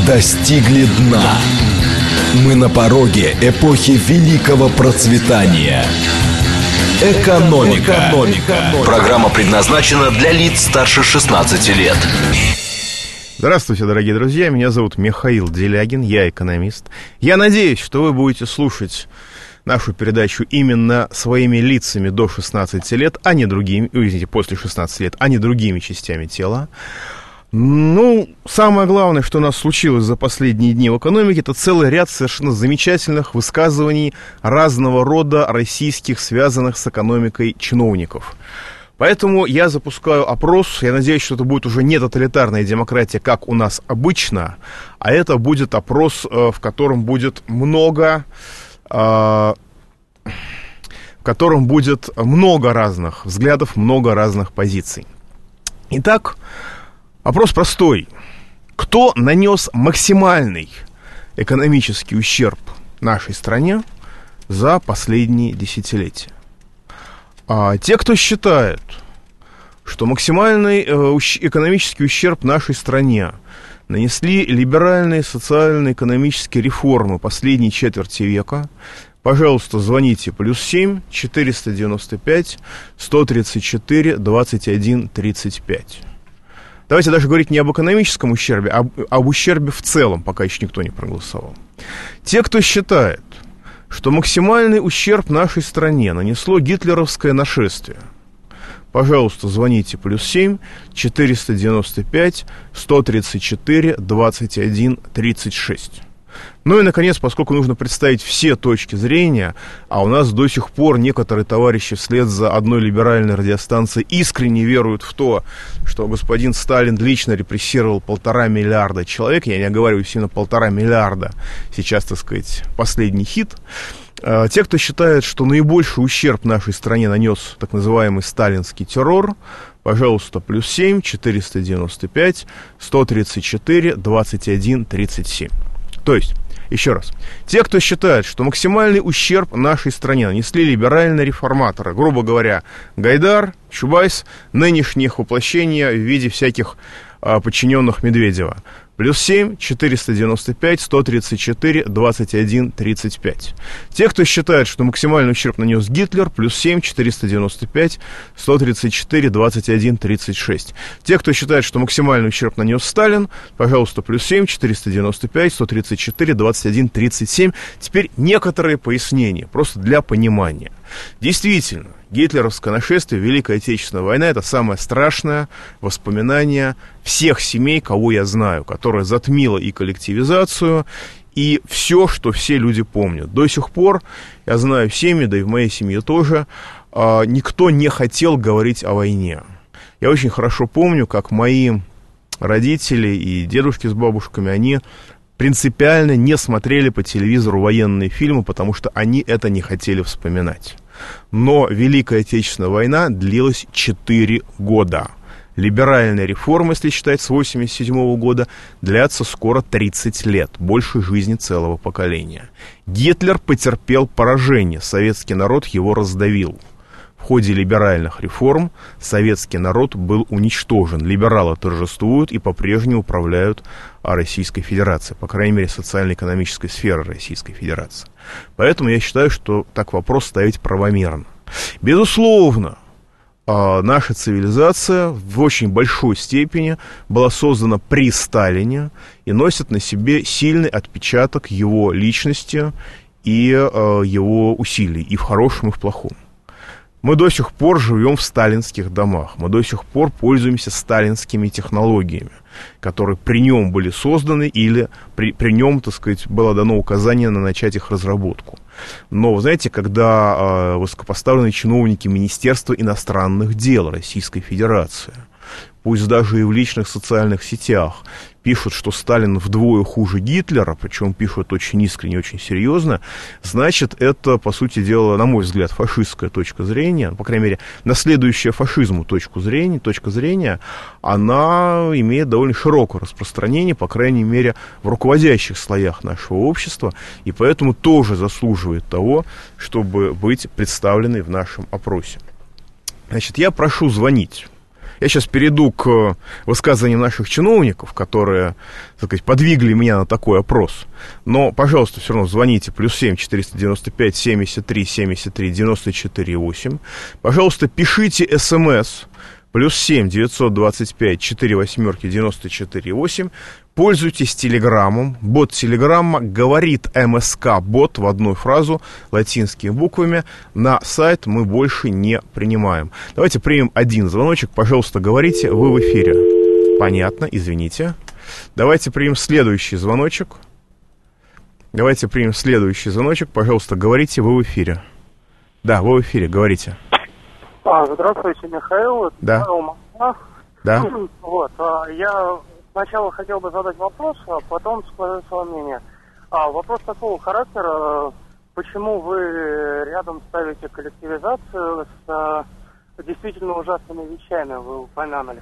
достигли дна. Мы на пороге эпохи великого процветания. Экономика. Программа предназначена для лиц старше 16 лет. Здравствуйте, дорогие друзья, меня зовут Михаил Делягин, я экономист. Я надеюсь, что вы будете слушать нашу передачу именно своими лицами до 16 лет, а не другими, извините, после 16 лет, а не другими частями тела. Самое главное, что у нас случилось за последние дни в экономике, это целый ряд совершенно замечательных высказываний разного рода российских, связанных с экономикой чиновников. Поэтому я запускаю опрос, я надеюсь, что это будет уже не тоталитарная демократия, как у нас обычно, а это будет опрос, в котором будет много разных взглядов, много разных позиций. Итак, вопрос простой. Кто нанес максимальный экономический ущерб нашей стране за последние десятилетия? Те, кто считает, что максимальный экономический ущерб нашей стране нанесли либеральные социально-экономические реформы последней четверти века, пожалуйста, звоните +7 495 134 21 35. Давайте даже говорить не об экономическом ущербе, а об ущербе в целом, пока еще никто не проголосовал. Те, кто считает, что максимальный ущерб нашей стране нанесло гитлеровское нашествие, пожалуйста, звоните +7 495 134 21 36. Ну и, наконец, поскольку нужно представить все точки зрения, а у нас до сих пор некоторые товарищи вслед за одной либеральной радиостанцией искренне веруют в то, что господин Сталин лично репрессировал 1,5 миллиарда человек, я не оговариваюсь, именно 1,5 миллиарда, сейчас, так сказать, последний хит. Те, кто считает, что наибольший ущерб нашей стране нанес так называемый сталинский террор, пожалуйста, +7 495 134 21 37. То есть, еще раз, те, кто считает, что максимальный ущерб нашей стране нанесли либеральные реформаторы, грубо говоря, Гайдар, Чубайс, нынешних воплощения в виде всяких подчиненных Медведева, +7 495 134 21 35. Те, кто считает, что максимальный ущерб нанес Гитлер, +7 495 134 21 36. Те, кто считает, что максимальный ущерб нанес Сталин, пожалуйста, +7 495 134 21 37. Теперь некоторые пояснения, просто для понимания. Действительно, гитлеровское нашествие, Великая Отечественная война — это самое страшное воспоминание всех семей, кого я знаю, которое затмило и коллективизацию, и все, что все люди помнят. До сих пор я знаю семьи, да и в моей семье тоже, никто не хотел говорить о войне. Я очень хорошо помню, как мои родители и дедушки с бабушками, они принципиально не смотрели по телевизору военные фильмы, потому что они это не хотели вспоминать. Но Великая Отечественная война длилась 4 года. Либеральная реформа, если считать с 1987 года, длятся скоро 30 лет, больше жизни целого поколения. Гитлер потерпел поражение, советский народ его раздавил. В ходе либеральных реформ советский народ был уничтожен. Либералы торжествуют и по-прежнему управляют Российской Федерацией, по крайней мере, социально-экономической сферой Российской Федерации. Поэтому я считаю, что так вопрос ставить правомерно. Безусловно, наша цивилизация в очень большой степени была создана при Сталине и носит на себе сильный отпечаток его личности и его усилий, и в хорошем, и в плохом. Мы до сих пор живем в сталинских домах, мы до сих пор пользуемся сталинскими технологиями, которые при нем были созданы или при нем, так сказать, было дано указание на начать их разработку. Но, вы знаете, когда высокопоставленные чиновники Министерства иностранных дел Российской Федерации, пусть даже и в личных социальных сетях, пишут, что Сталин вдвое хуже Гитлера, причем пишут очень искренне, очень серьезно, значит, это, по сути дела, на мой взгляд, фашистская точка зрения, по крайней мере, наследующая фашизму точка зрения, она имеет довольно широкое распространение, по крайней мере, в руководящих слоях нашего общества, и поэтому тоже заслуживает того, чтобы быть представленной в нашем опросе. Значит, я прошу звонить. Я сейчас перейду к высказываниям наших чиновников, которые, так сказать, подвигли меня на такой опрос. Но, пожалуйста, все равно звоните. +7 495 73 73 94 8. Пожалуйста, пишите СМС. +7 925 4 восьмерки 94 8. Пользуйтесь Телеграммом. Бот Телеграмма говорит МСК бот в одну фразу латинскими буквами. На сайт мы больше не принимаем. Давайте примем один звоночек. Пожалуйста, говорите, вы в эфире. Понятно, извините. Давайте примем следующий звоночек. Пожалуйста, говорите, вы в эфире. Да, вы в эфире, говорите. Здравствуйте, Михаил. Да. Михаил Москва. Да. Я сначала хотел бы задать вопрос, а потом сказать свое мнение. Вопрос такого характера. Почему вы рядом ставите коллективизацию с действительно ужасными вещами, вы упомянули?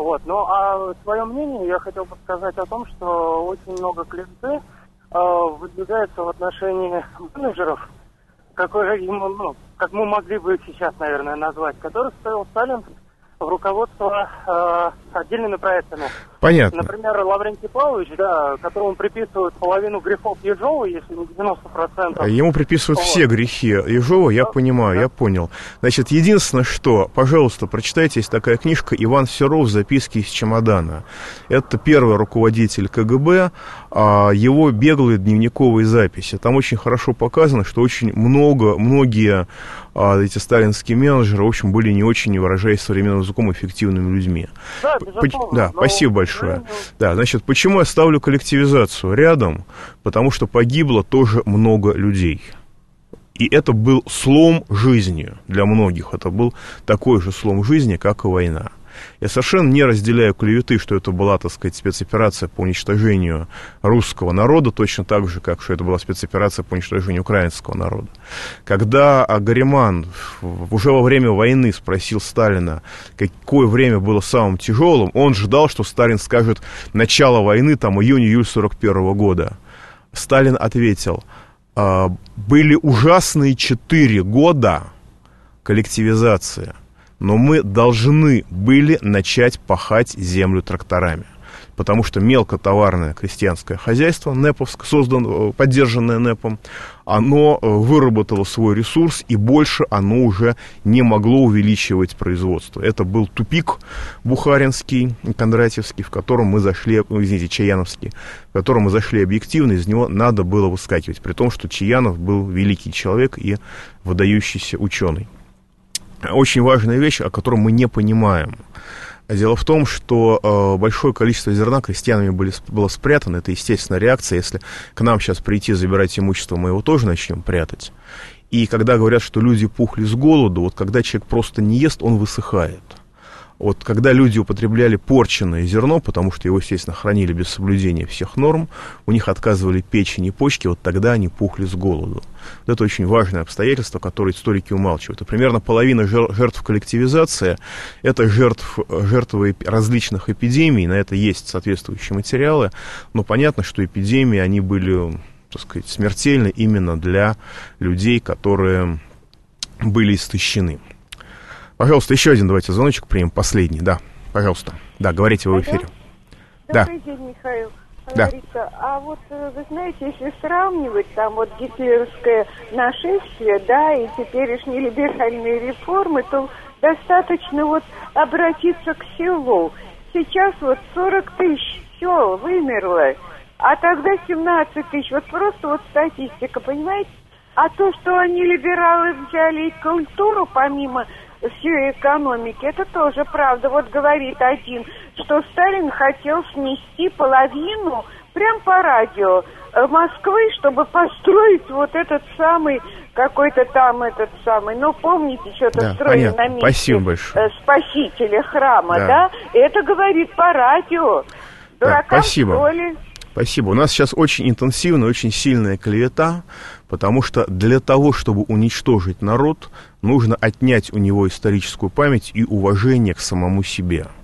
Свое мнение я хотел бы сказать о том, что очень много клише выдвигается в отношении менеджеров, как мы могли бы их сейчас, наверное, назвать, который ставил Сталин в руководство отдельными проектами. Понятно. Например, Лаврентий Павлович, которому приписывают половину грехов Ежова, если не 90%. Ему приписывают все грехи Ежова, я понимаю, я понял. Значит, единственное, что, пожалуйста, прочитайте, есть такая книжка «Иван Серов. Записки из чемодана». Это первый руководитель КГБ, его беглые дневниковые записи. Там очень хорошо показано, что очень многие эти сталинские менеджеры, в общем, были не очень, не выражаясь современным языком, эффективными людьми. Да, безусловно. Спасибо большое. Да, значит, почему я ставлю коллективизацию рядом? Потому что погибло тоже много людей. И это был слом жизни для многих. Это был такой же слом жизни, как и война. Я совершенно не разделяю клеветы, что это была, так сказать, спецоперация по уничтожению русского народа, точно так же, как что это была спецоперация по уничтожению украинского народа. Когда Гарриман уже во время войны спросил Сталина, какое время было самым тяжелым, он ждал, что Сталин скажет начало войны, июнь-июль 1941 года. Сталин ответил: были ужасные 4 года коллективизации, но мы должны были начать пахать землю тракторами. Потому что мелкотоварное крестьянское хозяйство, поддержанное НЭПом, оно выработало свой ресурс, и больше оно уже не могло увеличивать производство. Это был тупик бухаринский, кондратьевский, чаяновский, в котором мы зашли объективно, из него надо было выскакивать, при том, что Чаянов был великий человек и выдающийся ученый. Очень важная вещь, о которой мы не понимаем. Дело в том, что большое количество зерна крестьянами было спрятано. Это естественная реакция. Если к нам сейчас прийти забирать имущество, мы его тоже начнем прятать. И когда говорят, что люди пухли с голоду, когда человек просто не ест, он высыхает. Когда люди употребляли порченное зерно, потому что его, естественно, хранили без соблюдения всех норм, у них отказывали печень и почки, тогда они пухли с голоду. Это очень важное обстоятельство, которое историки умалчивают. И примерно половина жертв коллективизации – это жертвы различных эпидемий, на это есть соответствующие материалы, но понятно, что эпидемии, они были, так сказать, смертельны именно для людей, которые были истощены. Пожалуйста, еще один давайте звоночек примем, последний, да, пожалуйста. Да, говорите, вы в эфире. Добрый день, Михаил. Да. Вы знаете, если сравнивать гитлеровское нашествие, и теперешние либеральные реформы, то достаточно обратиться к селу. Сейчас 40 тысяч сел вымерло, а тогда 17 тысяч. Просто статистика, понимаете? А то, что они, либералы, взяли и культуру помимо всей экономики, это тоже правда. Говорит один, что Сталин хотел снести половину прям по радио Москвы, чтобы построить этот самый какой-то там помните, что-то строили на месте Спасителя храма, да? Это говорит по радио. Дуракам, что ли? Спасибо. У нас сейчас очень интенсивная, очень сильная клевета, потому что для того, чтобы уничтожить народ, нужно отнять у него историческую память и уважение к самому себе.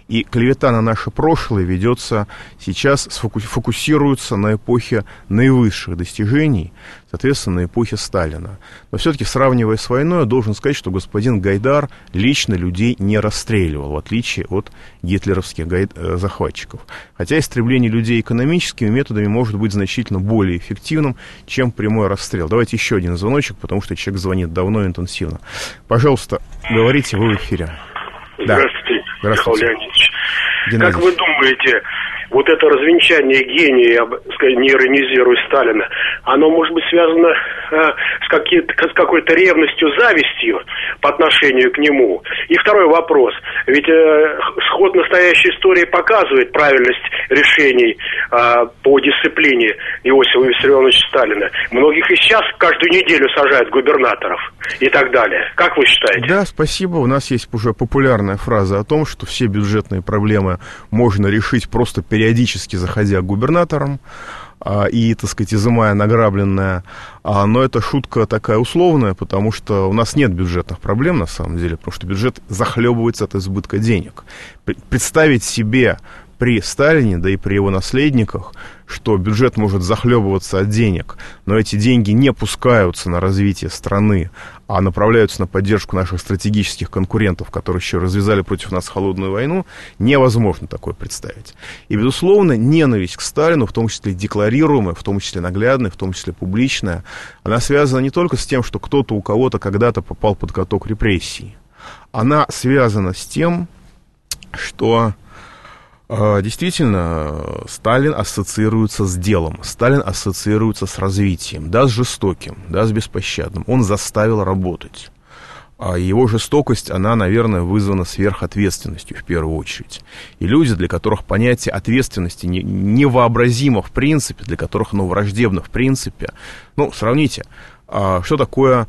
И клевета на наше прошлое ведется сейчас, фокусируется на эпохе наивысших достижений, соответственно, на эпохе Сталина. Но все-таки, сравнивая с войной, я должен сказать, что господин Гайдар лично людей не расстреливал, в отличие от гитлеровских захватчиков. Хотя истребление людей экономическими методами может быть значительно более эффективным, чем прямой расстрел. Давайте еще один звоночек, потому что человек звонит давно и интенсивно. Пожалуйста, говорите, вы в эфире. Здравствуйте, Здравствуйте. Михаил Леонидович. Геннадьевич. Как вы думаете, вот это развенчание гения, я не иронизирую Сталина, оно может быть связано с какой-то ревностью, завистью по отношению к нему? И второй вопрос. Ведь ход настоящей истории показывает правильность решений по дисциплине Иосифа Виссарионовича Сталина. Многих и сейчас каждую неделю сажают губернаторов и так далее. Как вы считаете? Да, спасибо. У нас есть уже популярная фраза о том, что все бюджетные проблемы можно решить просто периодически заходя к губернаторам и, так сказать, изымая награбленное. Но это шутка такая условная, потому что у нас нет бюджетных проблем, на самом деле, потому что бюджет захлебывается от избытка денег. Представить себе при Сталине, да и при его наследниках, что бюджет может захлебываться от денег, но эти деньги не пускаются на развитие страны, а направляются на поддержку наших стратегических конкурентов, которые еще развязали против нас холодную войну, невозможно такое представить. И, безусловно, ненависть к Сталину, в том числе декларируемая, в том числе наглядная, в том числе публичная, она связана не только с тем, что кто-то у кого-то когда-то попал под каток репрессий. Она связана с тем, что действительно, Сталин ассоциируется с делом, Сталин ассоциируется с развитием, да, с жестоким, да, с беспощадным. Он заставил работать. А его жестокость, она, наверное, вызвана сверхответственностью в первую очередь. И люди, для которых понятие ответственности невообразимо в принципе, для которых оно враждебно в принципе. Ну, сравните, что такое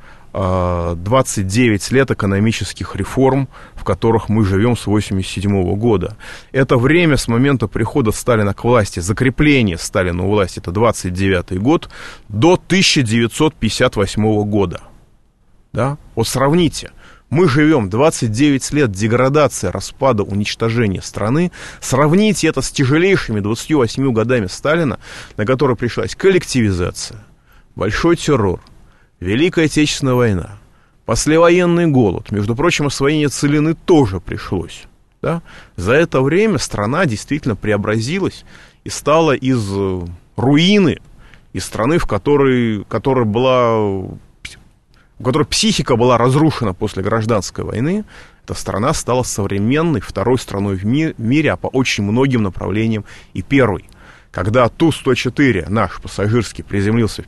29 лет экономических реформ, в которых мы живем с 1987 года. Это время с момента прихода Сталина к власти, закрепления Сталина у власти, это 29 год, до 1958 года. Да? Вот сравните. Мы живем 29 лет деградации, распада, уничтожения страны. Сравните это с тяжелейшими 28 годами Сталина, на которые пришлась коллективизация, большой террор, Великая Отечественная война, послевоенный голод, между прочим, освоение целины тоже пришлось. Да? За это время страна действительно преобразилась и стала из руины, из страны, в которой психика была разрушена после гражданской войны, эта страна стала современной второй страной в мире, а по очень многим направлениям и первой. Когда Ту-104, наш пассажирский, приземлился в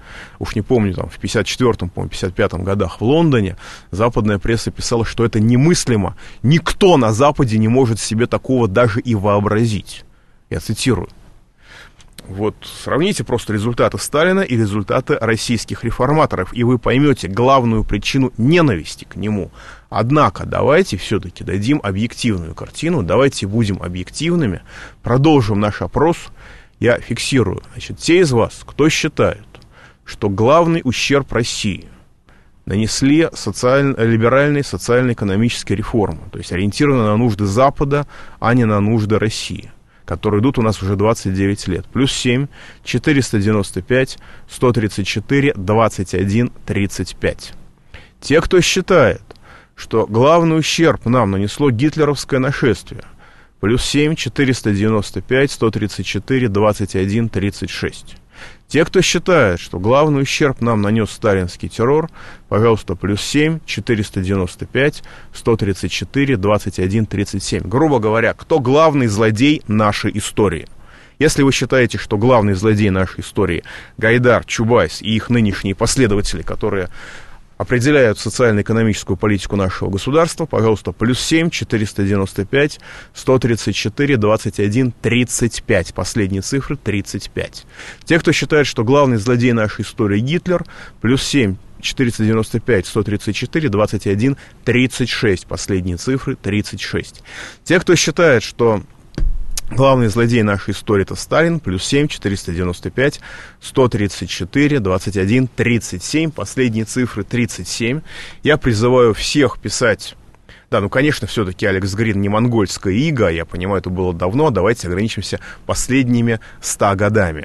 54-м, по-моему, 55-м годах в Лондоне, западная пресса писала, что это немыслимо. Никто на Западе не может себе такого даже и вообразить. Я цитирую. Вот сравните просто результаты Сталина и результаты российских реформаторов, и вы поймете главную причину ненависти к нему. Однако давайте все-таки дадим объективную картину, давайте будем объективными, продолжим наш опрос. Я фиксирую, значит, те из вас, кто считает, что главный ущерб России нанесли либеральные социально-экономические реформы, то есть ориентированы на нужды Запада, а не на нужды России, которые идут у нас уже 29 лет. +7 495 134 21 35. Те, кто считает, что главный ущерб нам нанесло гитлеровское нашествие, +7 495 134 21 36. Те, кто считает, что главный ущерб нам нанес сталинский террор, пожалуйста, +7 495 134 21 37. Грубо говоря, кто главный злодей нашей истории? Если вы считаете, что главный злодей нашей истории Гайдар, Чубайс и их нынешние последователи, которые определяют социально-экономическую политику нашего государства, пожалуйста, +7 495 134 21 35. Последние цифры 35. Те, кто считает, что главный злодей нашей истории Гитлер, +7 495 134 21 36. Последние цифры 36. Те, кто считает, что главный злодей нашей истории — это Сталин, +7 495 134 21 37. Последние цифры 37. Я призываю всех писать Да, ну, конечно, все-таки Алекс Грин не монгольская ига, я понимаю, это было давно, давайте ограничимся последними 100 годами.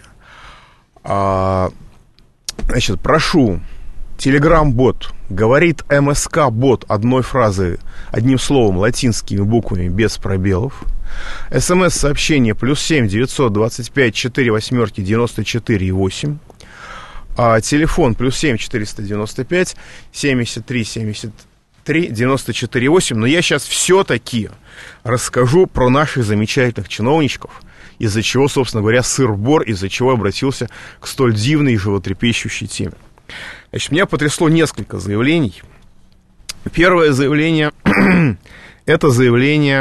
Значит, прошу, Telegram-бот, говорит МСК-бот одной фразы, одним словом, латинскими буквами, без пробелов. СМС-сообщение +7 925 48 94 8. Телефон +7 495 73 73 94 8. Но я сейчас все-таки расскажу про наших замечательных чиновничков, из-за чего, собственно говоря, сыр-бор, из-за чего обратился к столь дивной и животрепещущей теме. Значит, меня потрясло несколько заявлений. Первое заявление – это заявление,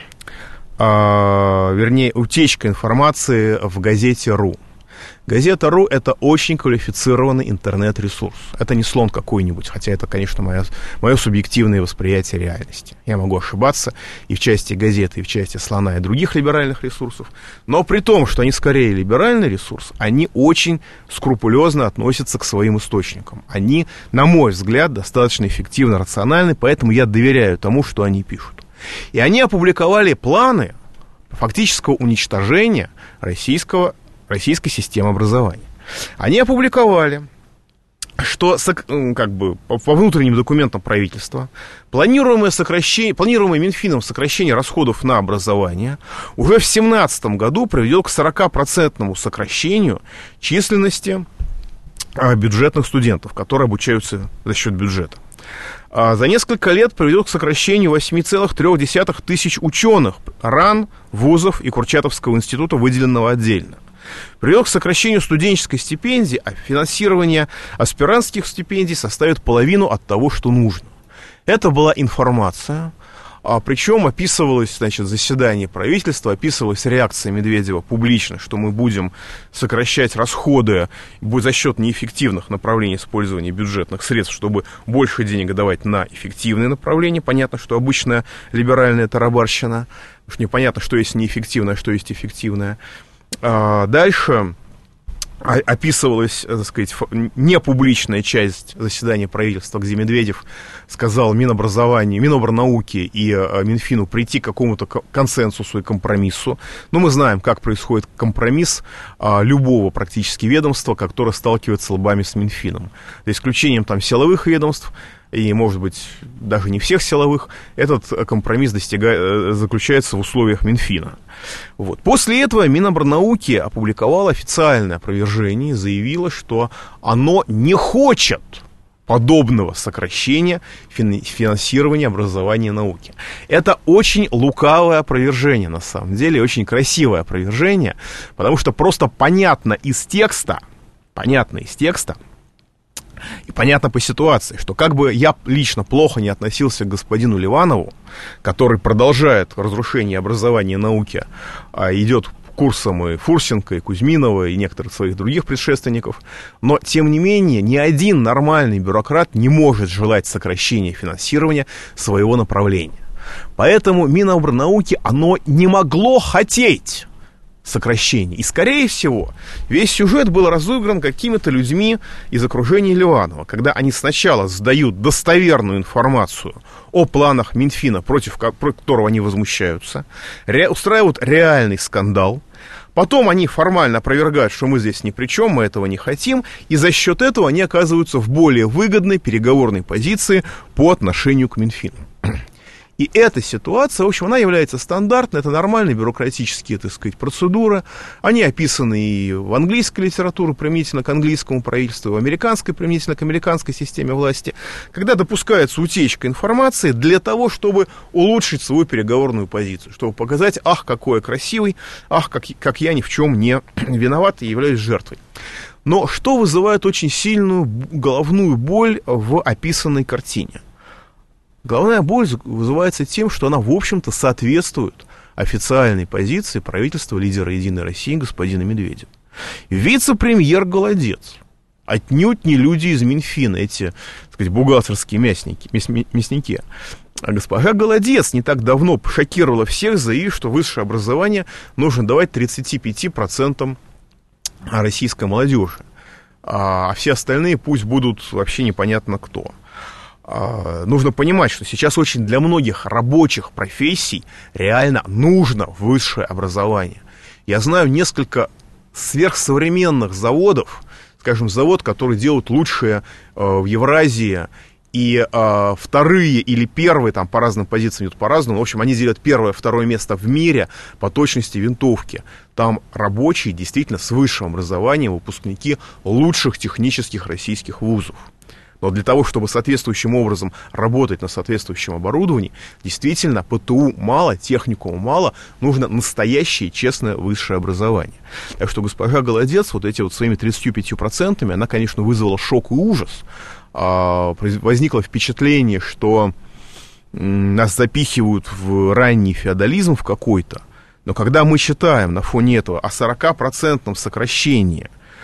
вернее, утечка информации в газете «Ру». Газета «Ру» — это очень квалифицированный интернет-ресурс. Это не слон какой-нибудь, хотя это, конечно, мое субъективное восприятие реальности. Я могу ошибаться и в части газеты, и в части слона, и других либеральных ресурсов. Но при том, что они скорее либеральный ресурс, они очень скрупулезно относятся к своим источникам. Они, на мой взгляд, достаточно эффективно, рациональны, поэтому я доверяю тому, что они пишут. И они опубликовали планы фактического уничтожения российской системы образования. Они опубликовали, что как бы по внутренним документам правительства планируемое Минфином сокращение расходов на образование уже в 2017 году приведет к 40% сокращению численности бюджетных студентов, которые обучаются за счет бюджета. За несколько лет приведет к сокращению 8,3 тысяч ученых РАН, вузов и Курчатовского института, выделенного отдельно. Приведет к сокращению студенческой стипендии, а финансирование аспирантских стипендий составит половину от того, что нужно. Это была информация, причем описывалось, значит, заседание правительства, описывалась реакция Медведева публично, что мы будем сокращать расходы за счет неэффективных направлений использования бюджетных средств, чтобы больше денег давать на эффективные направления. Понятно, что обычная либеральная тарабарщина, уж непонятно, что есть неэффективное, что есть эффективное. Дальше описывалась, так сказать, непубличная часть заседания правительства, где Медведев сказал Минобрнауке и Минфину прийти к какому-то консенсусу и компромиссу. Но мы знаем, как происходит компромисс любого практически ведомства, которое сталкивается лбами с Минфином. За исключением там силовых ведомств, и, может быть, даже не всех силовых, этот компромисс заключается в условиях Минфина. Вот. После этого Минобрнауки опубликовало официальное опровержение и заявило, что оно не хочет подобного сокращения финансирования образования и науки. Это очень лукавое опровержение, на самом деле, очень красивое опровержение, потому что просто понятно из текста, и понятно по ситуации, что как бы я лично плохо не относился к господину Ливанову, который продолжает разрушение образования и науки, идет курсом и Фурсенко, и Кузьминова, и некоторых своих других предшественников, но, тем не менее, ни один нормальный бюрократ не может желать сокращения финансирования своего направления. Поэтому Минобрнауки, оно не могло хотеть сокращений. И, скорее всего, весь сюжет был разыгран какими-то людьми из окружения Ливанова, когда они сначала сдают достоверную информацию о планах Минфина, против которого они возмущаются, устраивают реальный скандал, потом они формально опровергают, что мы здесь ни при чем, мы этого не хотим, и за счет этого они оказываются в более выгодной переговорной позиции по отношению к Минфину. И эта ситуация, в общем, она является стандартной, это нормальные бюрократические, так сказать, процедуры. Они описаны и в английской литературе применительно к английскому правительству, и в американской применительно к американской системе власти, когда допускается утечка информации для того, чтобы улучшить свою переговорную позицию, чтобы показать, ах, какой я красивый, ах, как я ни в чем не виноват и являюсь жертвой. Но что вызывает очень сильную головную боль в описанной картине? Головная боль вызывается тем, что она, в общем-то, соответствует официальной позиции правительства лидера «Единой России» господина Медведева. Вице-премьер Голодец, отнюдь не люди из Минфина, эти, так сказать, бухгалтерские мясники. А госпожа Голодец не так давно шокировала всех, заявив, что высшее образование нужно давать 35% российской молодежи, а все остальные пусть будут вообще непонятно кто. нужно понимать, что сейчас очень для многих рабочих профессий реально нужно высшее образование. Я знаю несколько сверхсовременных заводов, скажем, завод, который делает лучшие в Евразии, и вторые или первые, там по разным позициям идут по-разному, в общем, они делят первое, второе место в мире по точности винтовки. Там рабочие действительно с высшим образованием, выпускники лучших технических российских вузов. Но для того, чтобы соответствующим образом работать на соответствующем оборудовании, действительно, ПТУ мало, техникуму мало, нужно настоящее, честное высшее образование. Так что госпожа Голодец вот эти вот своими 35%, она, конечно, вызвала шок и ужас. Возникло впечатление, что нас запихивают в ранний феодализм в какой-то. Но когда мы считаем на фоне этого о 40% сокращении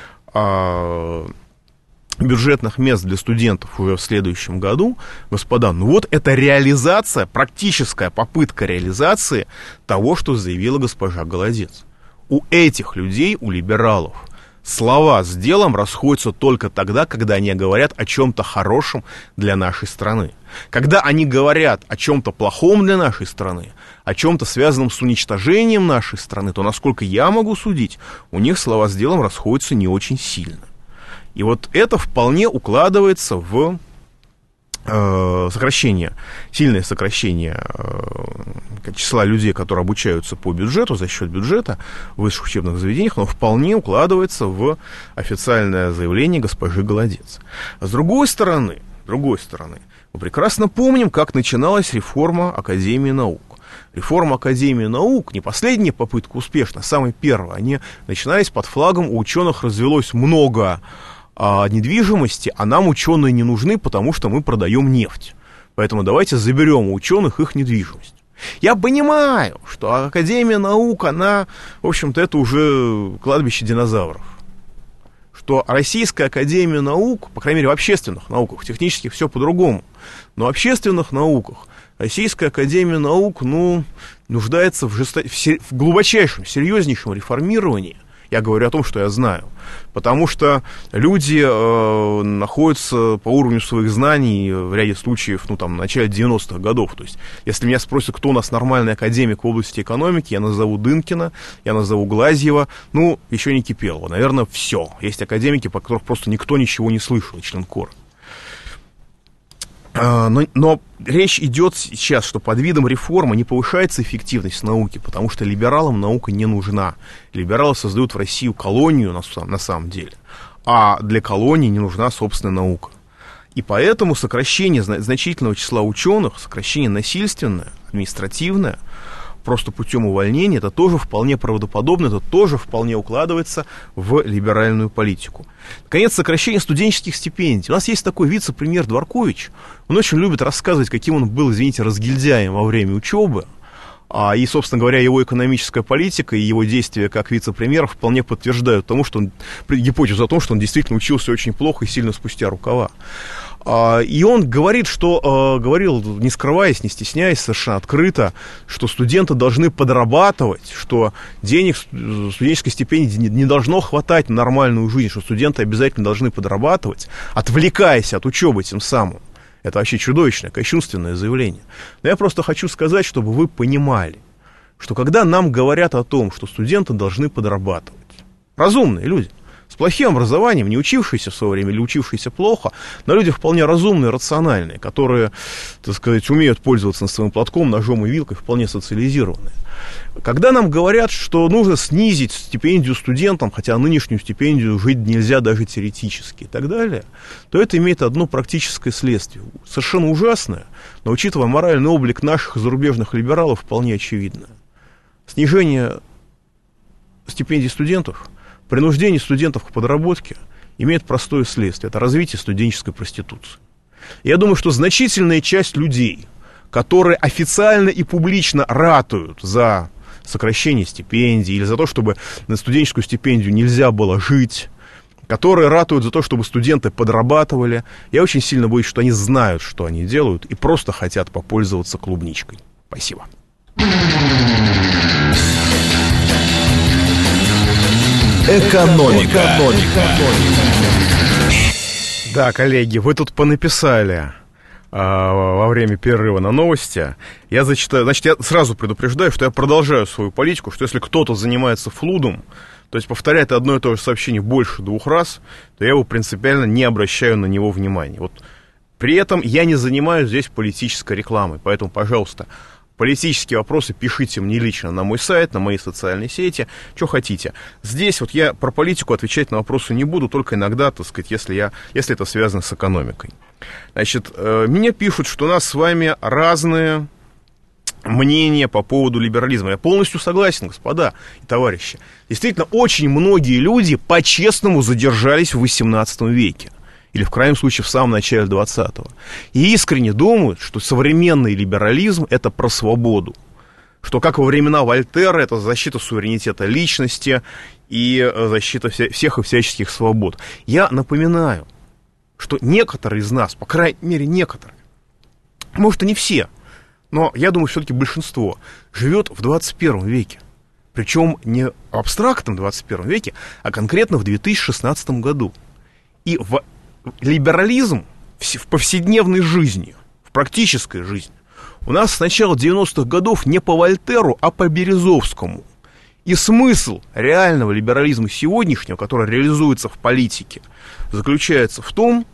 бюджетных мест для студентов уже в следующем году, господа, ну вот это реализация, практическая попытка реализации того, что заявила госпожа Голодец. У этих людей, у либералов, слова с делом расходятся только тогда, когда они говорят о чем-то хорошем для нашей страны. Когда они говорят о чем-то плохом для нашей страны, о чем-то связанном с уничтожением нашей страны, то, насколько я могу судить, у них слова с делом расходятся не очень сильно. И вот это вполне укладывается в сокращение, сильное сокращение числа людей, которые обучаются по бюджету, за счет бюджета в высших учебных заведениях, но вполне укладывается в официальное заявление госпожи Голодец. А с другой стороны, мы прекрасно помним, как начиналась реформа Академии наук. Реформа Академии наук, не последняя попытка успешна, самая первая, они начинались под флагом «У ученых развелось много недвижимости, а нам ученые не нужны, потому что мы продаем нефть. Поэтому давайте заберем у ученых их недвижимость». Я понимаю, что Академия наук, она, в общем-то, это уже кладбище динозавров. Что Российская Академия наук, по крайней мере, в общественных науках, в технических все по-другому, но в общественных науках Российская Академия наук, нуждается в глубочайшем, серьезнейшем реформировании. Я говорю о том, что я знаю. Потому что люди находятся по уровню своих знаний в ряде случаев, в начале 90-х годов. То есть, если меня спросят, кто у нас нормальный академик в области экономики, я назову Дынкина, я назову Глазьева, еще не Кипелова. Наверное, все. Есть академики, по которых просто никто ничего не слышал, член КОР. Но речь идет сейчас, что под видом реформы не повышается эффективность науки, потому что либералам наука не нужна. Либералы создают в Россию колонию на самом деле, а для колонии не нужна собственная наука. И поэтому сокращение значительного числа ученых, сокращение насильственное, административное, просто путем увольнения, это тоже вполне правдоподобно, это тоже вполне укладывается в либеральную политику. Наконец, сокращение студенческих стипендий. У нас есть такой вице-премьер Дворкович, он очень любит рассказывать, каким он был, разгильдяем во время учебы, и, собственно говоря, его экономическая политика и его действия как вице-премьера вполне подтверждают гипотезу о том, что он действительно учился очень плохо и сильно спустя рукава. И он говорит, говорил, не скрываясь, не стесняясь, совершенно открыто, что студенты должны подрабатывать, что денег студенческой стипендии не должно хватать на нормальную жизнь, что студенты обязательно должны подрабатывать, отвлекаясь от учебы тем самым. Это вообще чудовищное, кощунственное заявление. Но я просто хочу сказать, чтобы вы понимали, что когда нам говорят о том, что студенты должны подрабатывать, разумные люди, с плохим образованием, не учившиеся в свое время или учившиеся плохо, но люди вполне разумные, рациональные, которые, умеют пользоваться своим платком, ножом и вилкой, вполне социализированные. Когда нам говорят, что нужно снизить стипендию студентам, хотя нынешнюю стипендию жить нельзя даже теоретически и так далее, то это имеет одно практическое следствие, совершенно ужасное, но, учитывая моральный облик наших зарубежных либералов, вполне очевидное. Снижение стипендий студентов, принуждение студентов к подработке имеет простое следствие. Это развитие студенческой проституции. Я думаю, что значительная часть людей, которые официально и публично ратуют за сокращение стипендий или за то, чтобы на студенческую стипендию нельзя было жить, которые ратуют за то, чтобы студенты подрабатывали, я очень сильно боюсь, что они знают, что они делают, и просто хотят попользоваться клубничкой. Спасибо. Экономика. Да, коллеги, вы тут понаписали во время перерыва на новости. Я зачитаю. Значит, я сразу предупреждаю, что я продолжаю свою политику, что если кто-то занимается флудом, то есть повторяет одно и то же сообщение больше 2 раз, то я его принципиально не обращаю на него внимания. Вот. При этом я не занимаюсь здесь политической рекламой, поэтому, пожалуйста, политические вопросы пишите мне лично на мой сайт, на мои социальные сети, что хотите. Здесь вот я про политику отвечать на вопросы не буду, только иногда, так сказать, если это связано с экономикой. Значит, мне пишут, что у нас с вами разные мнения по поводу либерализма. Я полностью согласен, господа и товарищи. Действительно, очень многие люди по-честному задержались в XVIII веке. Или, в крайнем случае, в самом начале 20-го. И искренне думают, что современный либерализм – это про свободу. Что, как во времена Вольтера, это защита суверенитета личности и защита всех и всяческих свобод. Я напоминаю, что некоторые из нас, по крайней мере, некоторые, может, и не все, но я думаю, все-таки большинство, живет в 21 веке. Причем не в абстрактном 21 веке, а конкретно в 2016 году. И в либерализм в повседневной жизни, в практической жизни, у нас с начала 90-х годов не по Вольтеру, а по Березовскому. И смысл реального либерализма сегодняшнего, который реализуется в политике, заключается в том,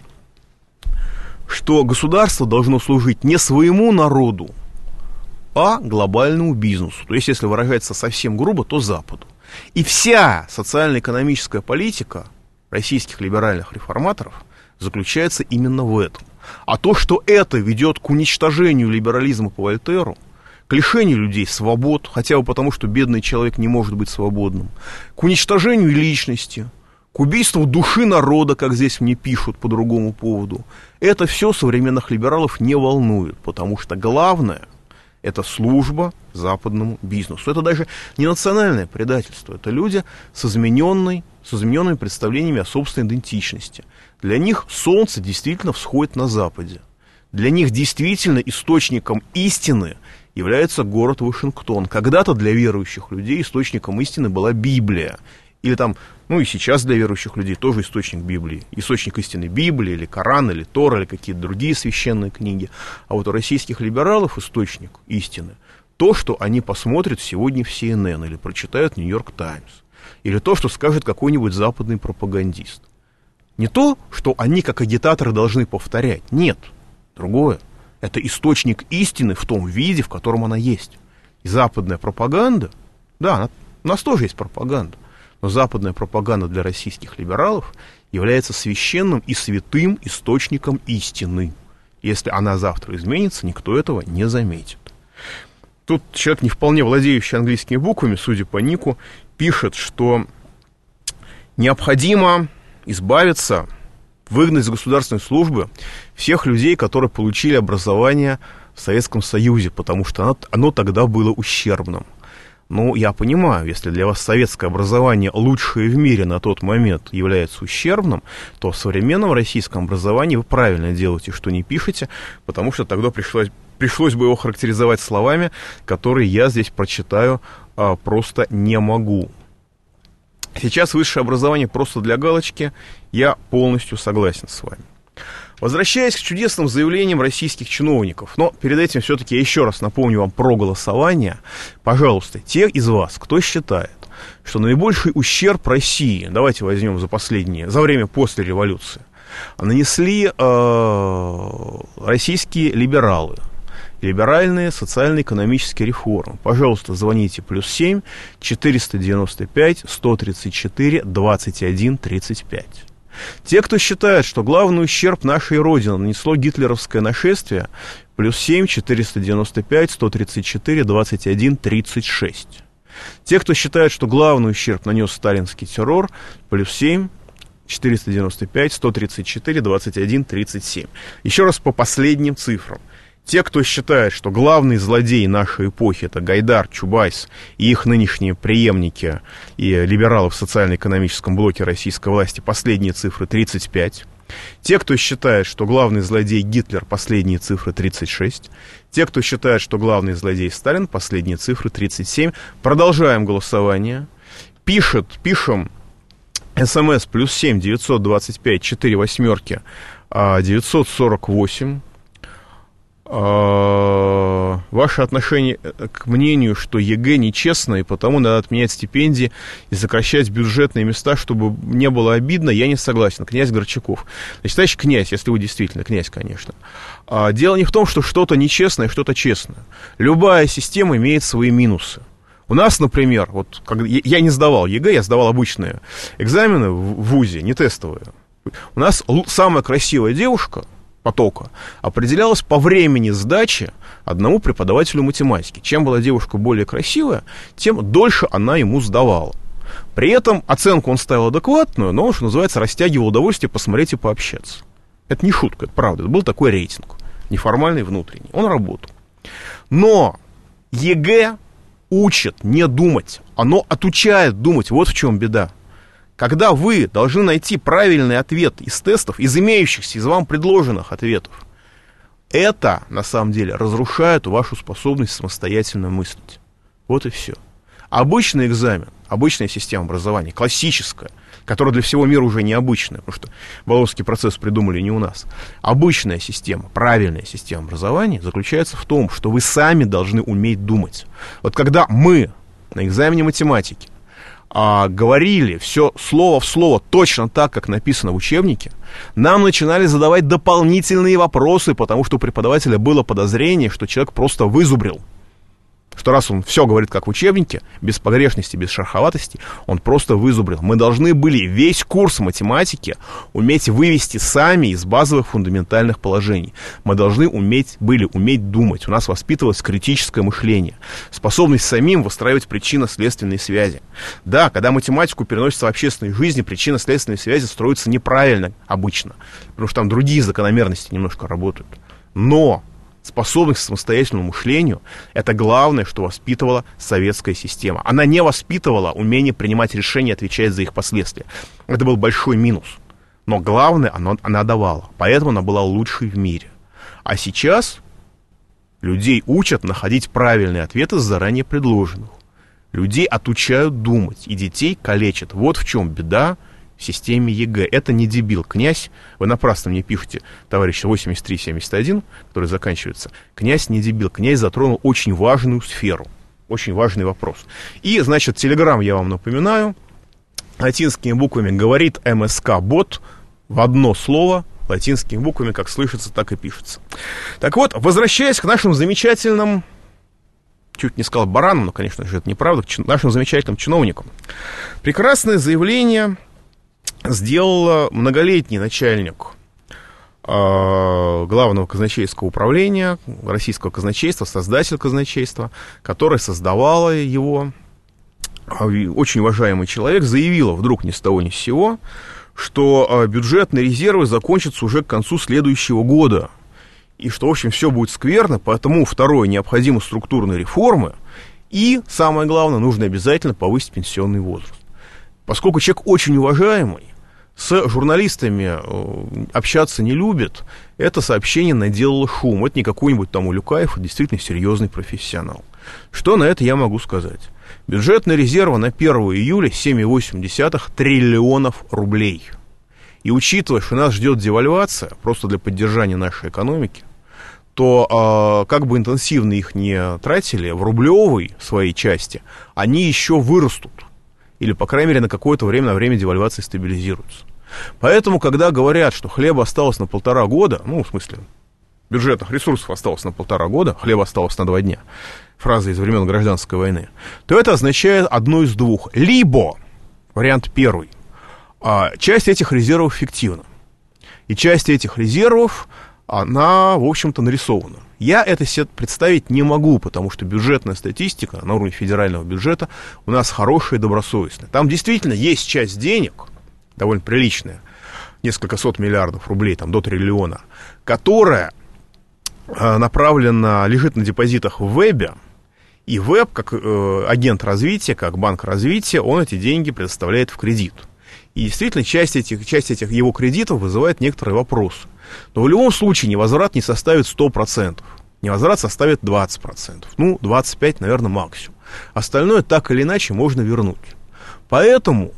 что государство должно служить не своему народу, а глобальному бизнесу. То есть, если выражаться совсем грубо, то Западу. И вся социально-экономическая политика российских либеральных реформаторов заключается именно в этом. А то, что это ведет к уничтожению либерализма по Вольтеру, к лишению людей свобод, хотя бы потому, что бедный человек не может быть свободным, к уничтожению личности, к убийству души народа, как здесь мне пишут по другому поводу, это все современных либералов не волнует, потому что главное – это служба западному бизнесу. Это даже не национальное предательство, это люди с измененными представлениями о собственной идентичности. Для них солнце действительно всходит на Западе. Для них действительно источником истины является город Вашингтон. Когда-то для верующих людей источником истины была Библия. Или там, и сейчас для верующих людей тоже источник Библии. Источник истины Библии, или Коран, или Тора, или какие-то другие священные книги. А вот у российских либералов источник истины то, что они посмотрят сегодня в CNN, или прочитают Нью-Йорк Таймс, или то, что скажет какой-нибудь западный пропагандист. Не то, что они, как агитаторы, должны повторять. Нет, другое. Это источник истины в том виде, в котором она есть. И западная пропаганда, да, у нас тоже есть пропаганда, но западная пропаганда для российских либералов является священным и святым источником истины. Если она завтра изменится, никто этого не заметит. Тут человек, не вполне владеющий английскими буквами, судя по нику, пишет, что необходимо избавиться, выгнать из государственной службы всех людей, которые получили образование в Советском Союзе, потому что оно тогда было ущербным. Ну, я понимаю, если для вас советское образование лучшее в мире на тот момент является ущербным, то в современном российском образовании вы правильно делаете, что не пишете, потому что тогда пришлось бы его характеризовать словами, которые я здесь прочитаю просто не могу. Сейчас высшее образование просто для галочки, я полностью согласен с вами. Возвращаясь к чудесным заявлениям российских чиновников, но перед этим все-таки я еще раз напомню вам про голосование. Пожалуйста, те из вас, кто считает, что наибольший ущерб России, давайте возьмем за время после революции, нанесли российские либералы, либеральные социально-экономические реформы. Пожалуйста, звоните +7 495 134 21 35. Те, кто считает, что главный ущерб нашей Родины нанесло гитлеровское нашествие, +7 495 134 21 36. Те, кто считает, что главный ущерб нанес сталинский террор, +7 495 134 21 37. Еще раз по последним цифрам. Те, кто считает, что главный злодей нашей эпохи — это Гайдар, Чубайс и их нынешние преемники и либералы в социально-экономическом блоке российской власти, последние цифры 35. Те, кто считает, что главный злодей Гитлер, последние цифры 36. Те, кто считает, что главный злодей Сталин, последние цифры 37. Продолжаем голосование. Пишем СМС +7 925 4 8 948. ваше отношение к мнению, что ЕГЭ нечестно, и потому надо отменять стипендии и сокращать бюджетные места, чтобы не было обидно, я не согласен. Князь Горчаков. Значит, товарищ князь, если вы действительно князь, конечно. Дело не в том, что что-то нечестное, что-то честное. Любая система имеет свои минусы. У нас, например, вот, я не сдавал ЕГЭ, я сдавал обычные экзамены в ВУЗе, не тестовые. У нас самая красивая девушка потока определялась по времени сдачи одному преподавателю математики. Чем была девушка более красивая, тем дольше она ему сдавала. При этом оценку он ставил адекватную, но он, что называется, растягивал удовольствие посмотреть и пообщаться. Это не шутка, это правда. Это был такой рейтинг, неформальный, внутренний. Он работал. Но ЕГЭ учит не думать. Оно отучает думать. Вот в чем беда. Когда вы должны найти правильный ответ из тестов, из имеющихся, из вам предложенных ответов, это, на самом деле, разрушает вашу способность самостоятельно мыслить. Вот и все. Обычный экзамен, обычная система образования, классическая, которая для всего мира уже необычная, потому что Болонский процесс придумали не у нас. Обычная система, правильная система образования заключается в том, что вы сами должны уметь думать. Вот когда мы на экзамене математики говорили все слово в слово точно так, как написано в учебнике, нам начинали задавать дополнительные вопросы, потому что у преподавателя было подозрение, что человек просто вызубрил. Что раз он все говорит как в учебнике, без погрешности, без шероховатости, он просто вызубрил. Мы должны были весь курс математики уметь вывести сами из базовых фундаментальных положений. Мы должны были уметь думать. У нас воспитывалось критическое мышление, способность самим выстраивать причинно-следственные связи. Да, когда математику переносится в общественной жизни, причинно-следственные связи строятся неправильно обычно, потому что там другие закономерности немножко работают. Но способность к самостоятельному мышлению — это главное, что воспитывала советская система. Она не воспитывала умение принимать решения и отвечать за их последствия. Это был большой минус. Но главное она давала. Поэтому она была лучшей в мире. А сейчас людей учат находить правильные ответы с заранее предложенных. Людей отучают думать. И детей калечат. Вот в чем беда в системе ЕГЭ. Это не дебил. Князь, вы напрасно мне пишете, товарищ 8371, который заканчивается. Князь не дебил. Князь затронул очень важную сферу. Очень важный вопрос. И, значит, Телеграм, я вам напоминаю, латинскими буквами говорит МСК-бот в одно слово, латинскими буквами, как слышится, так и пишется. Так вот, возвращаясь к нашим замечательным, чуть не сказал баранам, но, конечно же, это неправда, к нашим замечательным чиновникам. Прекрасное заявление сделал многолетний начальник главного казначейского управления российского казначейства, создатель казначейства, который создавала его, очень уважаемый человек, заявила вдруг ни с того ни с сего, что бюджетные резервы закончатся уже к концу следующего года, и что, в общем, все будет скверно, поэтому, второе, необходимы структурные реформы, и, самое главное, нужно обязательно повысить пенсионный возраст. Поскольку человек очень уважаемый, с журналистами общаться не любит, это сообщение наделало шум. Это не какой-нибудь там Улюкаев, а действительно серьезный профессионал. Что на это я могу сказать? Бюджетные резервы на 1 июля 7,8 триллионов рублей. И учитывая, что нас ждет девальвация, просто для поддержания нашей экономики, то как бы интенсивно их не тратили, в рублевой своей части они еще вырастут. Или, по крайней мере, на какое-то время, на время девальвации стабилизируются. Поэтому, когда говорят, что хлеба осталось на 1,5 года, ну, в смысле, бюджетных ресурсов осталось на 1,5 года, хлеба осталось на 2 дня, фраза из времен Гражданской войны, то это означает одно из двух. Либо, вариант первый, часть этих резервов фиктивна. И часть этих резервов, она, в общем-то, нарисована. Я это себе представить не могу, потому что бюджетная статистика на уровне федерального бюджета у нас хорошая и добросовестная. Там действительно есть часть денег, довольно приличная, несколько сот миллиардов рублей, там, до триллиона, которая направлена, лежит на депозитах в ВЭБе, и ВЭБ, как агент развития, как банк развития, он эти деньги предоставляет в кредит. И действительно, часть этих его кредитов вызывает некоторые вопросы. Но в любом случае невозврат не составит 100%. Невозврат составит 20%. Ну, 25%, наверное, максимум. Остальное так или иначе можно вернуть. Поэтому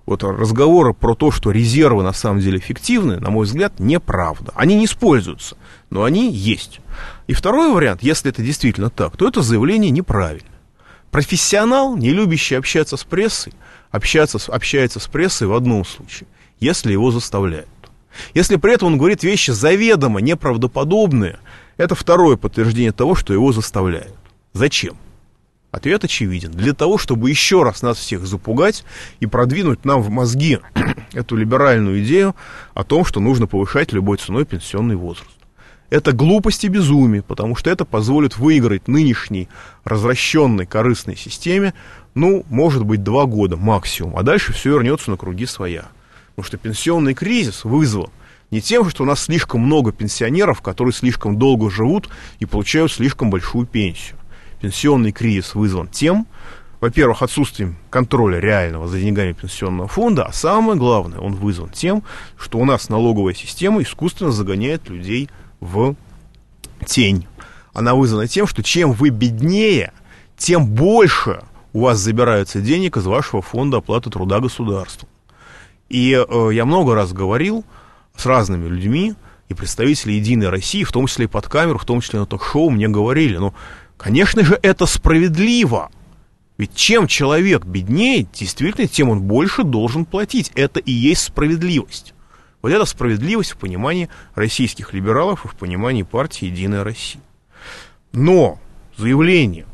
Вот разговоры про то, что резервы на самом деле фиктивны, на мой взгляд, неправда. Они не используются, но они есть. И второй вариант, если это действительно так, то это заявление неправильно. Профессионал, не любящий общаться с прессой, общается с прессой в одном случае, если его заставляют. Если при этом он говорит вещи заведомо неправдоподобные, это второе подтверждение того, что его заставляют. Зачем? Ответ очевиден. Для того, чтобы еще раз нас всех запугать и продвинуть нам в мозги эту либеральную идею о том, что нужно повышать любой ценой пенсионный возраст. Это глупость и безумие, потому что это позволит выиграть нынешней развращенной корыстной системе, может быть, 2 года максимум, а дальше все вернется на круги своя. Потому что пенсионный кризис вызван не тем, что у нас слишком много пенсионеров, которые слишком долго живут и получают слишком большую пенсию. Пенсионный кризис вызван тем, во-первых, отсутствием контроля реального за деньгами пенсионного фонда, а самое главное, он вызван тем, что у нас налоговая система искусственно загоняет людей в тень. Она вызвана тем, что чем вы беднее, тем больше у вас забираются денег из вашего фонда оплаты труда государством. И я много раз говорил с разными людьми, и представители «Единой России», в том числе и под камеру, в том числе на ток-шоу, мне говорили, конечно же, это справедливо. Ведь чем человек беднее, действительно, тем он больше должен платить. Это и есть справедливость. Вот это справедливость в понимании российских либералов и в понимании партии «Единая Россия». Но заявление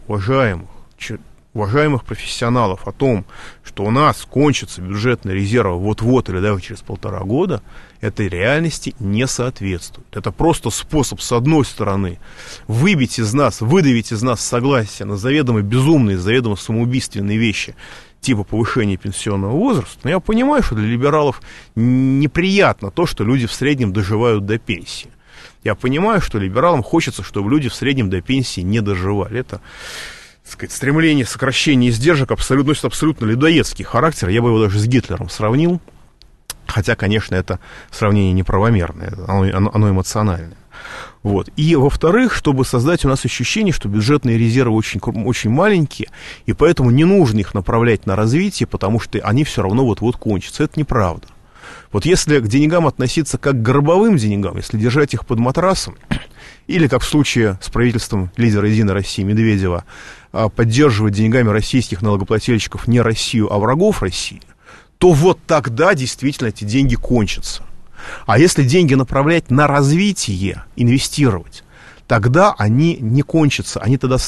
уважаемых профессионалов о том, что у нас кончатся бюджетные резервы вот-вот или даже через 1,5 года, этой реальности не соответствует. Это просто способ, с одной стороны, выдавить из нас согласие на заведомо безумные, заведомо самоубийственные вещи, типа повышения пенсионного возраста. Но я понимаю, что для либералов неприятно то, что люди в среднем доживают до пенсии. Я понимаю, что либералам хочется, чтобы люди в среднем до пенсии не доживали. Это, так сказать, стремление сокращения издержек носит абсолютно людоедский характер. Я бы его даже с Гитлером сравнил. Хотя, конечно, это сравнение неправомерное, оно эмоциональное. Вот. И, во-вторых, чтобы создать у нас ощущение, что бюджетные резервы очень, очень маленькие, и поэтому не нужно их направлять на развитие, потому что они все равно вот-вот кончатся. Это неправда. Вот если к деньгам относиться как к гробовым деньгам, если держать их под матрасом, или, как в случае с правительством лидера «Единой России» Медведева, поддерживать деньгами российских налогоплательщиков не Россию, а врагов России, то вот тогда действительно эти деньги кончатся. А если деньги направлять на развитие, инвестировать, тогда они не кончатся, они тогда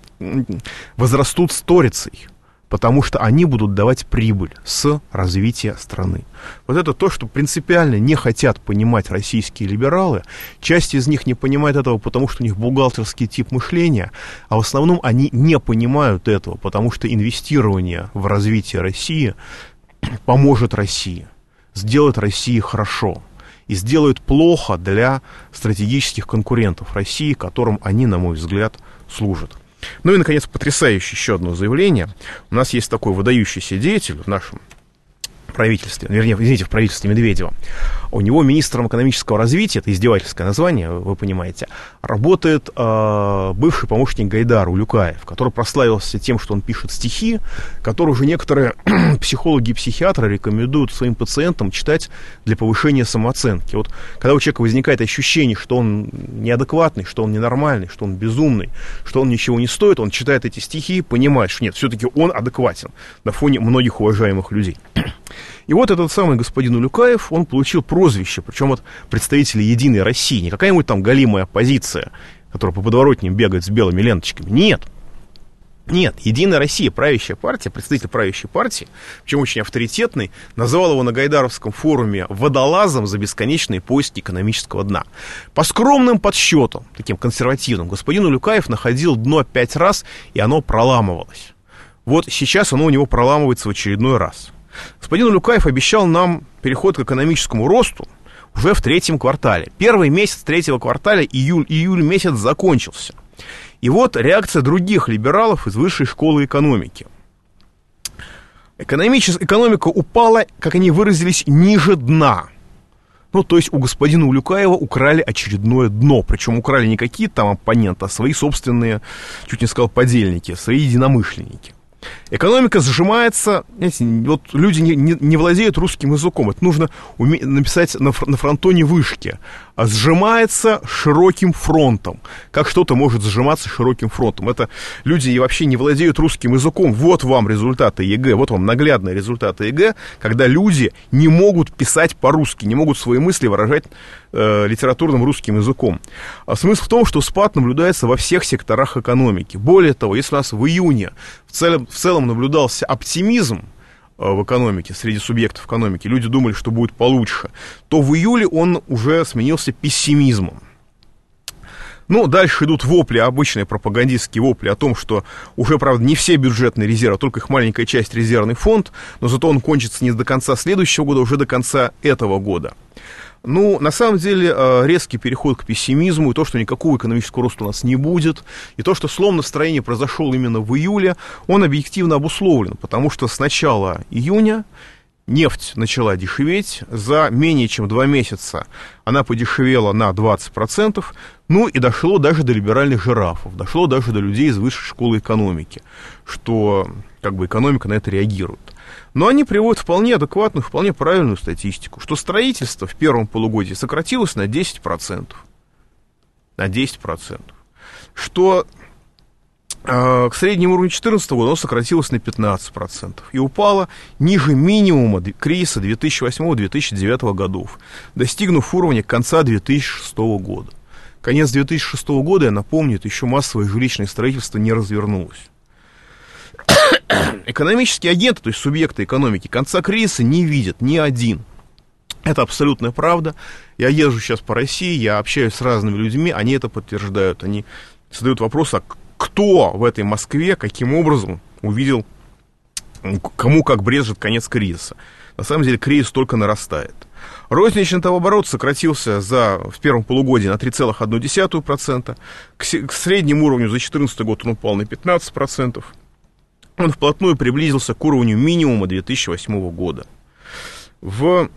возрастут сторицей, потому что они будут давать прибыль с развития страны. Вот это то, что принципиально не хотят понимать российские либералы. Часть из них не понимает этого, потому что у них бухгалтерский тип мышления, а в основном они не понимают этого, потому что инвестирование в развитие России поможет России, сделает России хорошо и сделает плохо для стратегических конкурентов России, которым они, на мой взгляд, служат. Ну и, наконец, потрясающее еще одно заявление. У нас есть такой выдающийся деятель в нашем правительстве, в правительстве Медведева. У него министром экономического развития, это издевательское название, вы понимаете, работает бывший помощник Гайдара Улюкаев, который прославился тем, что он пишет стихи, которые уже некоторые психологи и психиатры рекомендуют своим пациентам читать для повышения самооценки. Вот когда у человека возникает ощущение, что он неадекватный, что он ненормальный, что он безумный, что он ничего не стоит, он читает эти стихи и понимает, что нет, все-таки он адекватен на фоне многих уважаемых людей. И вот этот самый господин Улюкаев, он получил прозвище, причем от представителей «Единой России». Не какая-нибудь там галимая оппозиция, которая по подворотням бегает с белыми ленточками. Нет. «Единая Россия», правящая партия, представитель правящей партии, причем очень авторитетный, назвал его на Гайдаровском форуме водолазом за бесконечные поиски экономического дна. По скромным подсчетам, таким консервативным, господин Улюкаев находил дно 5 раз, и оно проламывалось. Вот сейчас оно у него проламывается в очередной раз. Господин Улюкаев обещал нам переход к экономическому росту уже в 3-м квартале. Первый месяц 3-го квартала, июль месяц, закончился. И вот реакция других либералов из высшей школы экономики. Экономика упала, как они выразились, ниже дна. То есть у господина Улюкаева украли очередное дно. Причем украли не какие-то там оппоненты, а свои собственные, чуть не сказал, подельники, свои единомышленники. Экономика сжимается, знаете, вот люди не владеют русским языком, это нужно написать на фронтоне вышки, а сжимается широким фронтом. Как что-то может сжиматься широким фронтом? Это люди вообще не владеют русским языком. Вот вам результаты ЕГЭ, вот вам наглядные результаты ЕГЭ, когда люди не могут писать по-русски, не могут свои мысли выражать литературным русским языком. А смысл в том, что спад наблюдается во всех секторах экономики. Более того, если у нас в июне в целом наблюдался оптимизм в экономике, среди субъектов экономики, люди думали, что будет получше, то в июле он уже сменился пессимизмом. Ну, дальше идут вопли, обычные пропагандистские вопли о том, что уже, правда, не все бюджетные резервы, а только их маленькая часть резервный фонд, но зато он кончится не до конца следующего года, а уже до конца этого года. Ну, на самом деле, резкий переход к пессимизму, и то, что никакого экономического роста у нас не будет, и то, что слом настроения произошел именно в июле, он объективно обусловлен, потому что с начала июня нефть начала дешеветь, за менее чем 2 месяца она подешевела на 20%, ну и дошло даже до либеральных жирафов, дошло даже до людей из высшей школы экономики, что как бы экономика на это реагирует. Но они приводят вполне адекватную, вполне правильную статистику, что строительство в первом полугодии сократилось на 10%. На 10%. Что к среднему уровню 2014 года оно сократилось на 15% и упало ниже минимума кризиса 2008-2009 годов, достигнув уровня конца 2006 года. Конец 2006 года, я напомню, это еще массовое жилищное строительство не развернулось. Экономические агенты, то есть субъекты экономики, конца кризиса не видят ни один. Это абсолютная правда. Я езжу сейчас по России, я общаюсь с разными людьми, они это подтверждают. Они задают вопрос, а кто в этой Москве, каким образом увидел, кому как брежет конец кризиса. На самом деле кризис только нарастает. Розничный товарооборот сократился в первом полугодии на 3,1%. К среднему уровню за 2014 год он упал на 15%. Он вплотную приблизился к уровню минимума 2008 года. В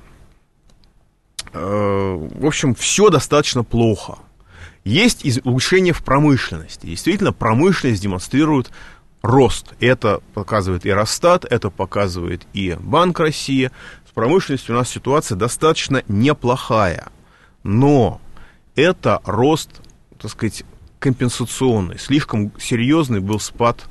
общем, все достаточно плохо. Есть улучшение в промышленности. Действительно, промышленность демонстрирует рост. Это показывает и Росстат, это показывает и Банк России. С промышленностью у нас ситуация достаточно неплохая. Но это рост, так сказать, компенсационный. Слишком серьезный был спад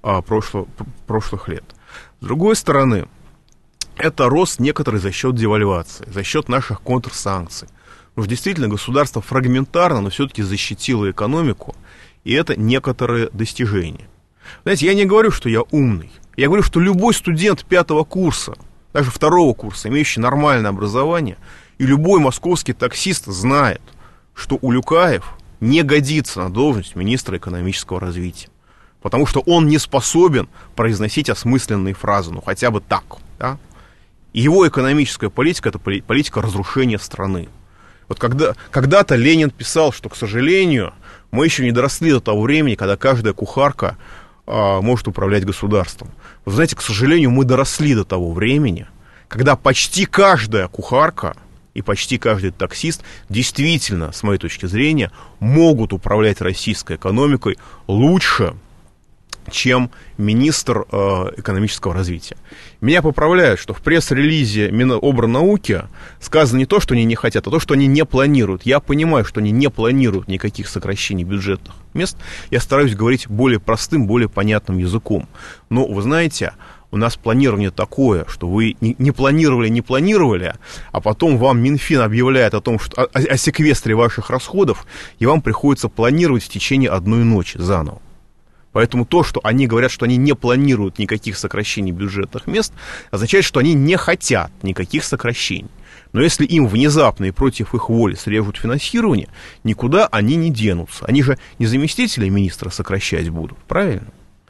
прошлых лет. С другой стороны, это рост некоторый за счет девальвации, за счет наших контрсанкций. Потому что действительно государство фрагментарно, но все-таки защитило экономику, и это некоторые достижения. Знаете, я не говорю, что я умный. Я говорю, что любой студент 5-го курса, даже 2-го курса, имеющий нормальное образование, и любой московский таксист знает, что Улюкаев не годится на должность министра экономического развития. Потому что он не способен произносить осмысленные фразы, ну хотя бы так. Да? И его экономическая политика – это политика разрушения страны. Вот когда-то Ленин писал, что, к сожалению, мы еще не доросли до того времени, когда каждая кухарка может управлять государством. Вы знаете, к сожалению, мы доросли до того времени, когда почти каждая кухарка и почти каждый таксист действительно, с моей точки зрения, могут управлять российской экономикой лучше, чем министр экономического развития. Меня поправляют, что в пресс-релизе Минобрнауки сказано не то, что они не хотят, а то, что они не планируют. Я понимаю, что они не планируют никаких сокращений бюджетных мест. Я стараюсь говорить более простым, более понятным языком. Но, вы знаете, у нас планирование такое, что вы не планировали, а потом вам Минфин объявляет о том, что о секвестре ваших расходов, и вам приходится планировать в течение одной ночи заново. Поэтому то, что они говорят, что они не планируют никаких сокращений бюджетных мест, означает, что они не хотят никаких сокращений. Но если им внезапно и против их воли срежут финансирование, никуда они не денутся. Они же не заместителей министра сокращать будут, правильно?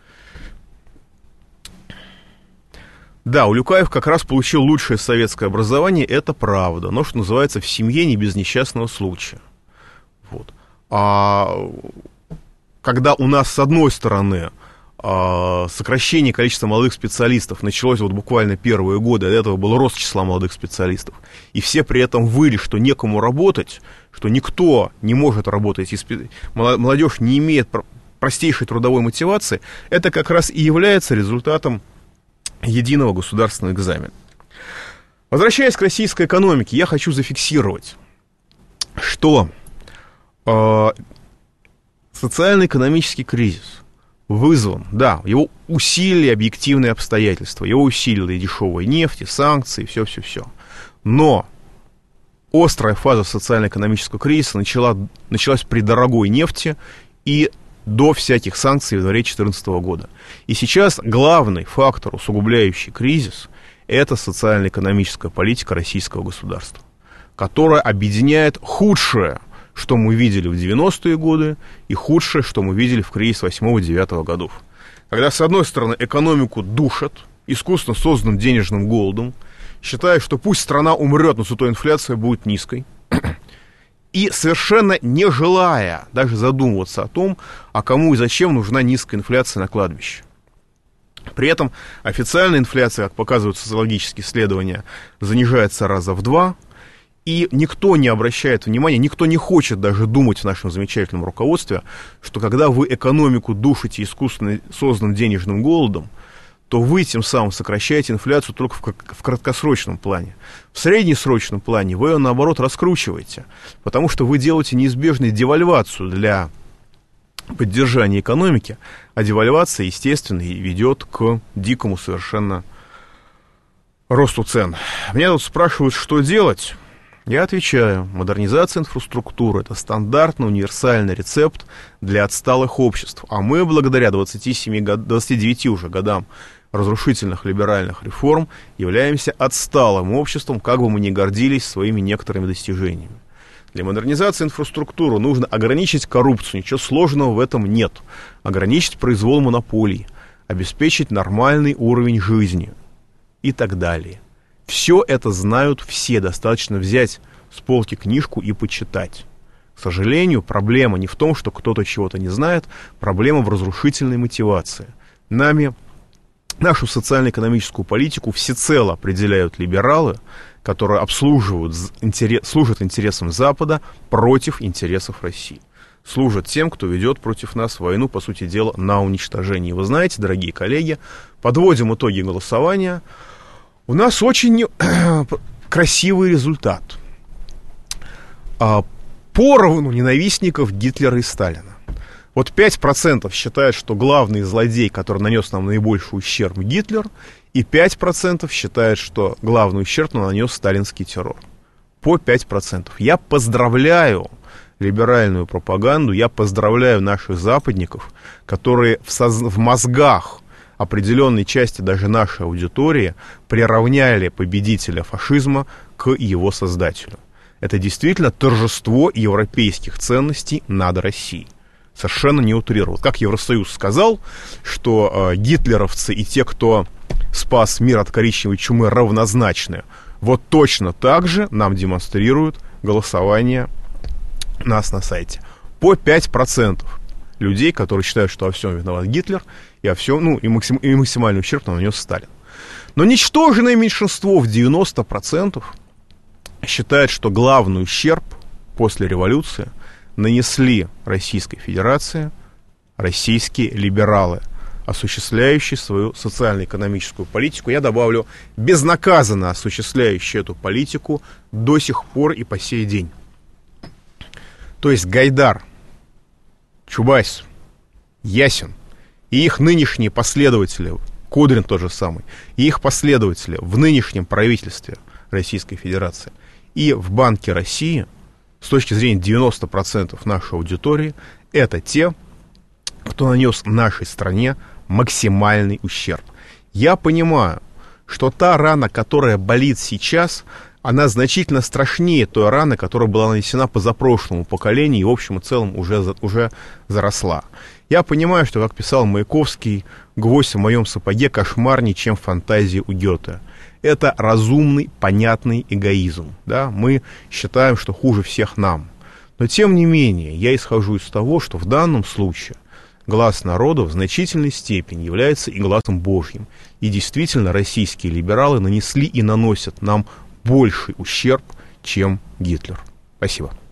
Да, Улюкаев как раз получил лучшее советское образование, это правда, но, что называется, в семье не без несчастного случая. Вот. Когда у нас, с одной стороны, сокращение количества молодых специалистов началось вот буквально первые годы, до этого был рост числа молодых специалистов, и все при этом выли, что некому работать, что никто не может работать, молодежь не имеет простейшей трудовой мотивации, это как раз и является результатом единого государственного экзамена. Возвращаясь к российской экономике, я хочу зафиксировать, что социально-экономический кризис вызван, да, его усилили объективные обстоятельства, его усилила и дешевая нефть, и санкции, все-все-все. Но острая фаза социально-экономического кризиса началась при дорогой нефти и до всяких санкций в январе 2014 года. И сейчас главный фактор, усугубляющий кризис, это социально-экономическая политика российского государства, которая объединяет худшее, что мы видели в 90-е годы, и худшее, что мы видели в кризис 8-9 годов. Когда, с одной стороны, экономику душат искусственно созданным денежным голодом, считая, что пусть страна умрет, но зато инфляция будет низкой, и совершенно не желая даже задумываться о том, а кому и зачем нужна низкая инфляция на кладбище. При этом официальная инфляция, как показывают социологические исследования, занижается раза в 2, и никто не обращает внимания, никто не хочет даже думать в нашем замечательном руководстве, что когда вы экономику душите искусственно созданным денежным голодом, то вы тем самым сокращаете инфляцию только в краткосрочном плане. В среднесрочном плане вы ее, наоборот, раскручиваете, потому что вы делаете неизбежную девальвацию для поддержания экономики, а девальвация, естественно, ведет к дикому совершенно росту цен. Меня тут спрашивают, что делать. Я отвечаю, модернизация инфраструктуры – это стандартный универсальный рецепт для отсталых обществ. А мы, благодаря 29 уже годам разрушительных либеральных реформ, являемся отсталым обществом, как бы мы ни гордились своими некоторыми достижениями. Для модернизации инфраструктуры нужно ограничить коррупцию, ничего сложного в этом нет. Ограничить произвол монополий, обеспечить нормальный уровень жизни и так далее. Все это знают все, достаточно взять с полки книжку и почитать. К сожалению, проблема не в том, что кто-то чего-то не знает, проблема в разрушительной мотивации. Нашу социально-экономическую политику всецело определяют либералы, которые служат интересам Запада против интересов России. Служат тем, кто ведет против нас войну, по сути дела, на уничтожение. И вы знаете, дорогие коллеги, подводим итоги голосования. У нас очень красивый результат. Поровну ненавистников Гитлера и Сталина. Вот 5% считают, что главный злодей, который нанес нам наибольший ущерб, Гитлер, и 5% считают, что главный ущерб нанес сталинский террор. По 5%. Я поздравляю либеральную пропаганду, я поздравляю наших западников, которые в мозгах определенной части даже нашей аудитории приравняли победителя фашизма к его создателю. Это действительно торжество европейских ценностей над Россией. Совершенно не утрировал. Как Евросоюз сказал, что гитлеровцы и те, кто спас мир от коричневой чумы, равнозначны. Вот точно так же нам демонстрируют голосование нас на сайте. По 5% людей, которые считают, что во всем виноват Гитлер, и максимальный ущерб нанес Сталин. Но ничтожное меньшинство в 90% считает, что главный ущерб после революции нанесли Российской Федерации российские либералы, осуществляющие свою социально-экономическую политику. Я добавлю, безнаказанно осуществляющие эту политику до сих пор и по сей день. То есть Гайдар, Чубайс, Ясин и их нынешние последователи, Кудрин тот же самый, и их последователи в нынешнем правительстве Российской Федерации и в Банке России, с точки зрения 90% нашей аудитории, это те, кто нанес нашей стране максимальный ущерб. Я понимаю, что та рана, которая болит сейчас, она значительно страшнее той раны, которая была нанесена позапрошлому поколению и в общем и целом уже заросла. Я понимаю, что, как писал Маяковский, гвоздь в моем сапоге кошмарнее, чем фантазии у Гёте. Это разумный, понятный эгоизм. Да? Мы считаем, что хуже всех нам. Но, тем не менее, я исхожу из того, что в данном случае глас народа в значительной степени является и гласом Божьим. И действительно, российские либералы нанесли и наносят нам больший ущерб, чем Гитлер. Спасибо.